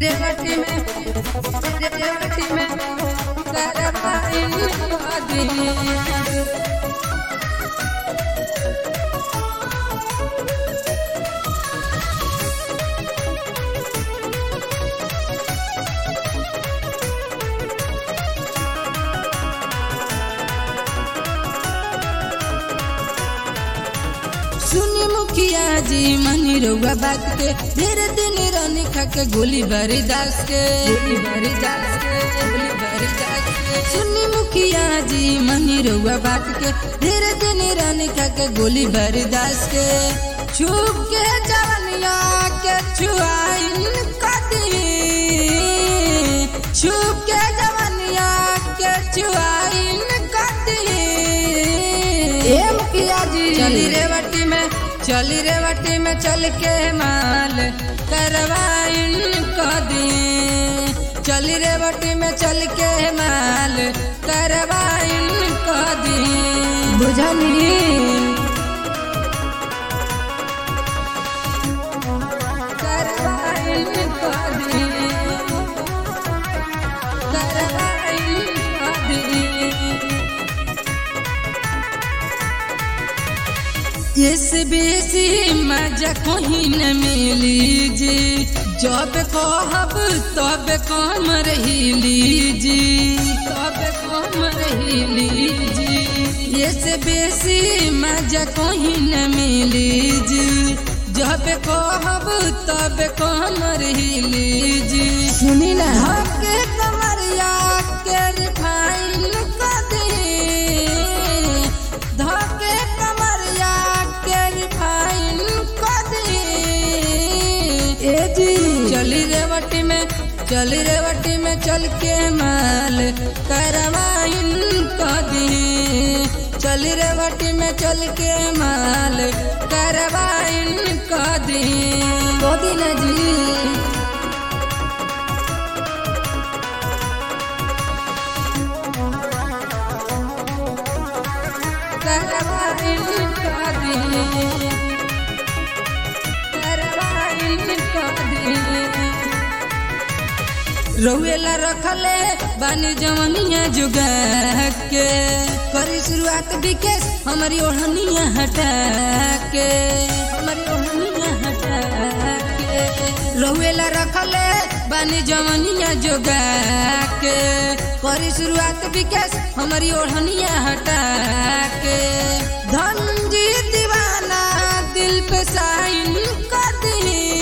रेवती में करवाइन दी। सुनी मुखिया जी मनी रउआ बात के ढेर दिन रानी खा के गोली बारी दास के सुनी मुखिया जी मनी रउआ बात के ढेर दिन रानी खा के गोली बारी दास के छुप के जवनिया के छुआइन कदी छुप के जवनिया के छुआइन कदी। ए मुखिया जी चली रेवती में चल के माल करवाइन कदी। चली रेवती में चल के माल करवाइन कदी। बुझनी करवाइन कदी करवाइन कदी। इस बेसी मजा कहीं न मिली जी जब कहब तब कम रही जी तब कम रही जी। इस बेसी मजा कहीं न मिली जी जब कहब तब कम रही जी। सुनी ना के कमरिया के रिफाइन कदी धके कमरिया के रिफाइन कदी। ए जी चली रेवती में चल के माल करवाइन कदी। चली रेवती में चल के माल करवाइन कदी। कदी ना जी करवाइन कदी करवाइन कदी। रउएला रखले बानी जवनिया जुगा के करी शुरुआत विकेश हमारी ओढ़निया हटा के हमारी ओढ़निया हटा के। रउएला रखले बानी जवनिया जुगा के करी शुरुआत विकेश हमारी ओढ़निया हटा के। धनजी दीवाना दिल पे साइन कदी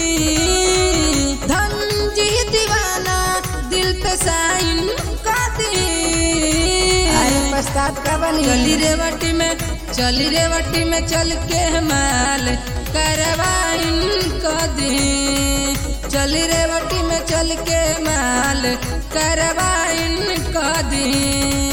धनजी दीवाना दिल पे साइन कदी। प्रस्ताव का बनी चली रेवती में चल के माल करवाइन कदी। चली रेवती में चल के माल करवाइन कदी।